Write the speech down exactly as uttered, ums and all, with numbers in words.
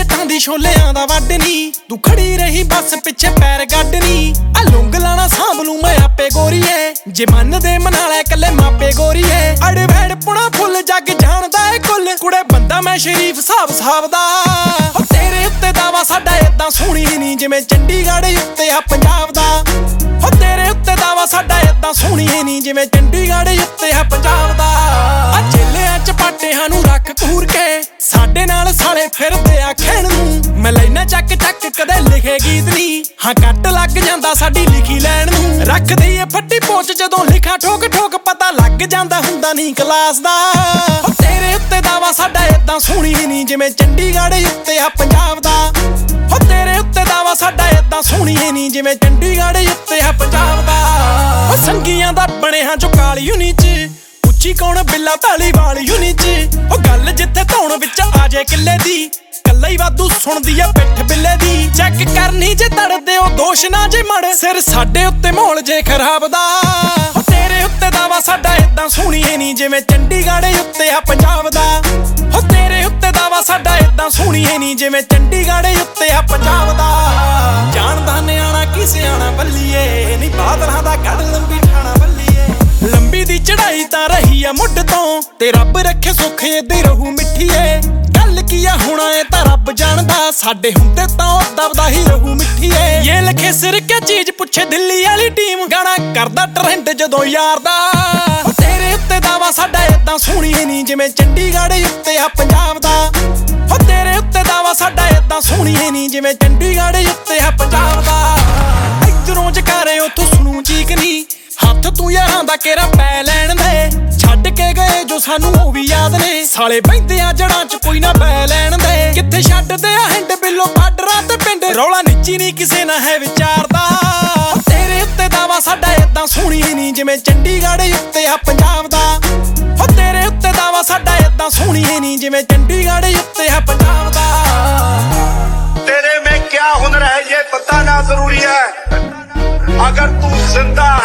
ਜੱਟਾਂ ਦੀ ਛੋਲਿਆਂ ਦਾ ਵੱਢ ਨੀ ਤੂੰ ਖੜੀ ਰਹੀ ਬਸ ਪਿੱਛੇ ਪੈਰ ਗੱਡ ਨੀ ਆ ਲੁੰਗ ਲਾਣਾ ਸਾਂਭ ਲੂੰ ਮੈਂ ਆਪੇ ਗੋਰੀਏ ਜੇ ਮੰਨਦੇ ਮਨਾ ਲੈ ਕੱਲੇ ਮਾਪੇ ਗੋਰੀਏ ਅੜ ਵੈੜ ਪੁਣਾ ਫੁੱਲ ਜੱਗ ਜਾਣਦਾ ਏ ਕੁੱਲ ਕੁੜੇ ਬੰਦਾ ਮੈਂ ਸ਼ਰੀਫ ਸਾਬ ਸਾਬ ਦਾ ਹੋ ਤੇਰੇ ਉੱਤੇ ਦਾਵਾ ਸਾਡਾ ਏਦਾਂ ਸੋਹਣੀ ਨੀ ਜਿਵੇਂ ਚੰਡੀਗੜ੍ਹ ਉੱਤੇ ਆ ਪੰਜਾਬ ਦਾ ਹੋ ਤੇਰੇ ਉੱਤੇ ਦਾਵਾ ਸਾਡਾ ਏਦਾਂ ਸੋਹਣੀ ਨੀ ਜਿਵੇਂ ਚੰਡੀਗੜ੍ਹ ਉੱਤੇ ਆ ਪੰਜਾਬ ਦਾ ਆ ਚੇਲਿਆਂ ਚ ਪਾਟਿਆਂ ਨੂੰ ਰੱਖ ਕੂਰ ਕੇ ਸਾਡੇ ਨਾਲ ਸਾਲੇ ਫਿਰਦੇ ਆ ਖੇਣ ਨੂੰ ਮੈਂ ਲੈਣਾ ਚੱਕ ਚੱਕ ਕਦੇ ਲਿਖੇ ਗੀਤ ਨੀ ਹਾਂ ਕੱਟ ਲੱਗ ਜਾਂਦਾ ਸਾਡੀ ਲਿਖੀ ਲੈਣ ਨੂੰ ਰੱਖ ਦਈਏ ਫੱਟੀ ਪੋਚ ਜਦੋਂ ਲਿਖਾਂ ਠੋਕ ਠੋਕ ਪਤਾ ਲੱਗ ਜਾਂਦਾ ਹੁੰਦਾ ਨੀ ਕਲਾਸ ਦਾ ਹੋ ਤੇਰੇ ਉੱਤੇ ਦਾਵਾ ਸਾਡਾ ਏਦਾਂ ਸੋਹਣੀ ਨੀ ਜਿਵੇਂ ਚੰਡੀਗੜ੍ਹ ਉੱਤੇ ਆ ਪੰਜਾਬ ਦਾ ਹੋ ਤੇਰੇ ਉੱਤੇ ਦਾਵਾ ਸਾਡਾ ਏਦਾਂ ਸੋਹਣੀ ਨੀ ਜਿਵੇਂ ਚੰਡੀਗੜ੍ਹ ਉੱਤੇ ਆ ਪੰਜਾਬ ਦਾ ਹੋ ਸੰਗੀਆਂ ਦਾ ਬਣਿਆ ਜੋ ਕਾਲੀ ਯੂਨੀ ਚ ਉੱਚੀ ਕੌਣ ਬਿੱਲਾ ਧਾਲੀਵਾਲ ਯੂਨੀ ਚ ਉਹ ਗੱਲ ਜਿੱਥੇ ਧੌਣ ਵਿੱਚ ਆ ਜੇ ਕਿੱਲੇ ਦੀ ਕੱਲਾ ਹੀ ਵਾਧੂ ਸੁਣਦੀ ਆ ਪਿੱਠ ਬਿੱਲੇ ਦੀ ਚੈੱਕ ਕਰਨੀ ਜੇ ਤੜਦੇ ਉਹ ਦੋਸ਼ ਨਾ ਜੇ ਮੜ ਸਿਰ ਸਾਡੇ ਉੱਤੇ ਮਾਹੌਲ ਜੇ ਖਰਾਬ ਦਾ ਹੋ ਤੇਰੇ ਉੱਤੇ ਦਾਵਾ ਸਾਡਾ ਏਦਾਂ ਸੋਹਣੀ ਨੀ ਜਿਵੇਂ ਚੰਡੀਗੜ੍ਹ ਉੱਤੇ ਆ ਪੰਜਾਬ ਦਾ ਹੋ ਤੇਰੇ ਉੱਤੇ ਦਾਵਾ ਸਾਡਾ ਏਦਾਂ ਸੋਹਣੀ ਨੀ ਜਿਵੇਂ ਚੰਡੀਗੜ੍ਹ ਉੱਤੇ ਆ ਪੰਜਾਬ ਦਾ ਜਾਣਦਾ ਨਿਆਣਾ ਕੀ ਸਿਆਣਾ ਬੱਲੀਏ ਨੀ ਬਾਦਲਾਂ ਦਾ ਕੱਢ ਲੰਬੀ ਠਾਣਾ ਬੱਲੀਏ ਲੰਬੀ ਦੀ ਚੜਾਈ ਤਾਂ ਰਹੀ ਆ ਮੁੱਢ ਤੋਂ ਤੇ ਰੱਬ ਰੱਖੇ ਸੁੱਖ ਏਦਾਂ ਰਹੂ ਮਿੱਠੀਏ ਗੱਲ ਕੀ ਆ ਹੋਣਾ ਏ ਤਾਂ ਰੱਬ ਜਾਣਦਾ ਸਾਡੇ ਹੁੰਦੇ ਤਾਂ ਉਹ ਦਬਦਾ ਹੀ ਰਹੂ ਮਿੱਠੀਏ ਇਹ ਲਖੇ ਸਿਰ ਕਿਆ ਚੀਜ਼ ਪੁੱਛੇ ਦਿੱਲੀ ਵਾਲੀ ਟੀਮ ਗਾਣਾ ਕਰਦਾ ਟ੍ਰੈਂਡ ਜਦੋਂ ਯਾਰ ਦਾ ਹੋ ਤੇਰੇ ਉੱਤੇ ਦਾਵਾ ਸਾਡਾ ਏਦਾਂ ਸੋਹਣੀ ਨੀ ਜਿਵੇਂ ਚੰਡੀਗੜ੍ਹ ਉੱਤੇ ਆ ਪੰਜਾਬ ਦਾ ਹੋ ਤੇਰੇ ਉੱਤੇ ਦਾਵਾ ਸਾਡਾ ਏਦਾਂ ਸੋਹਣੀ ਨੀ ਜਿਵੇਂ ਚੰਡੀਗੜ੍ਹ ਉੱਤੇ ਆ ਪੰਜਾਬ ਦਾ ਇੱਧਰੋਂ ਜਕਾਰੇ ਉੱਥੋਂ ਸੁਣੂ ਚੀਕ ਨੀ ਹੱਥ ਤੂੰ ਯਾਰਾਂ ਦਾ ਕੇਰਾ ਪੈ ਲੈਣ ਦੇ ਛੱਡ ਕੇ ਗਏ ਜੋ ਸਾਨੂੰ ਉਹ ਵੀ ਯਾਦ ਨੇ ਸਾਲੇ ਬਹਿੰਦੇ ਆ ਜੜਾਂ ਚ ਕੋਈ ਨਾ ਬੈ ਲੈਣ ਦੇ ਕਿੱਥੇ ਛੱਡਦੇ ਆ ਹਿੰਡ ਬਿੱਲੋ ਬਾਡਰਾਂ ਤੇ ਪਿੰਡ ਰੌਲਾ ਨੀਚੀ ਨੀ ਕਿਸੇ ਨਾ ਹੈ ਵਿਚਾਰਦਾ ਤੇਰੇ ਉੱਤੇ ਦਾਵਾ ਸਾਡਾ ਏਦਾਂ ਸੋਹਣੀ ਨੀ ਜਿਵੇਂ ਚੰਡੀਗੜ੍ਹ ਉੱਤੇ ਆ ਪੰਜਾਬ ਦਾ ਹੋ ਤੇਰੇ ਉੱਤੇ ਦਾਵਾ ਸਾਡਾ ਏਦਾਂ ਸੋਹਣੀ ਨੀ ਜਿਵੇਂ ਚੰਡੀਗੜ੍ਹ ਉੱਤੇ ਆ ਪੰਜਾਬ ਦਾ तेरे में क्या हुनर है ये बताना जरूरी है अगर तू जिंदा